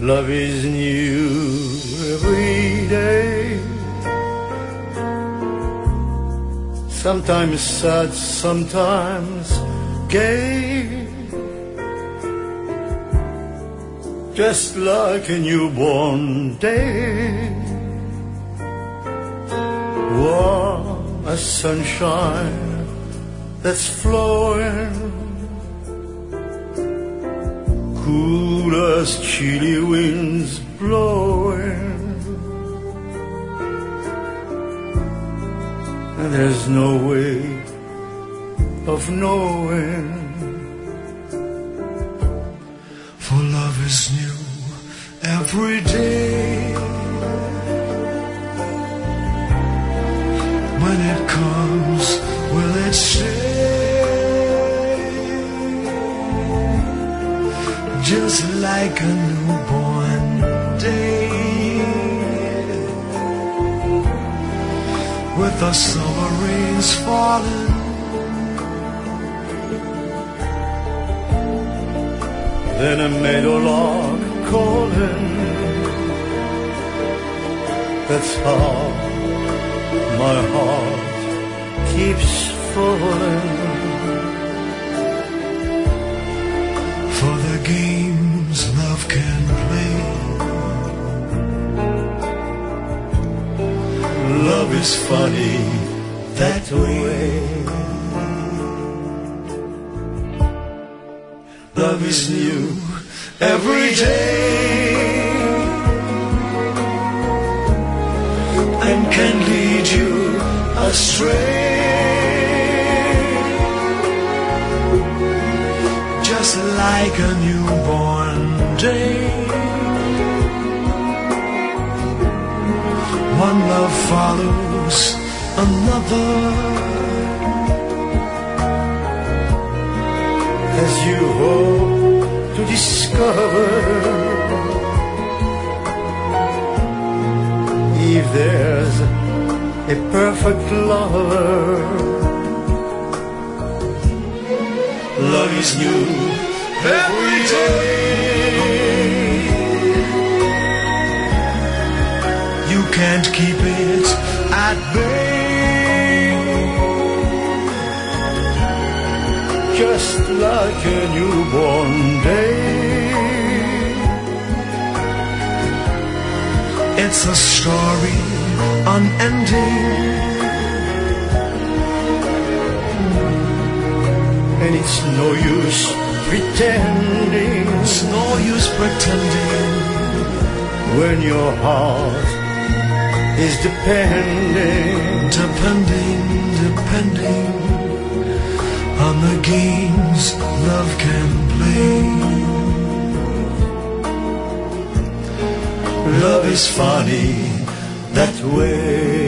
Love is new every day. Sometimes sad, sometimes gay. Just like a newborn day. Warm as sunshine that's flowing, cool as chilly winds blowing. And there's no way of knowing, for love is new every day. When it comes, will it stay? Just like a newborn day, with the summer rains falling, then a meadowlark calling. That's how my heart keeps falling. For the games love can play, love is funny that way. Love is new every day, and can lead you astray. Just like a newborn day, one love follows another, as you hope to discover if there's a perfect lover. Love is new every day. You can't keep it at bay. Just like a newborn day, it's a story unending, and it's no use pretending. It's no use pretending when your heart is depending on the games love can play. Love is funny that way.